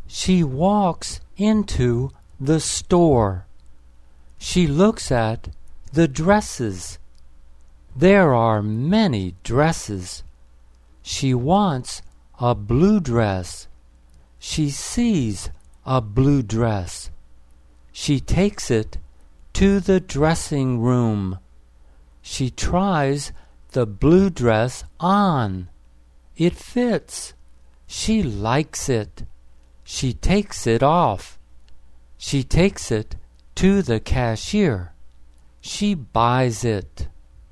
She walks into the store. She looks at the dresses. There are many dresses. She wants a blue dress. She sees a blue dress. She takes it to the dressing room. She tries the blue dress on. It fits. She likes it. She takes it off. She takes it to the cashier. She buys it.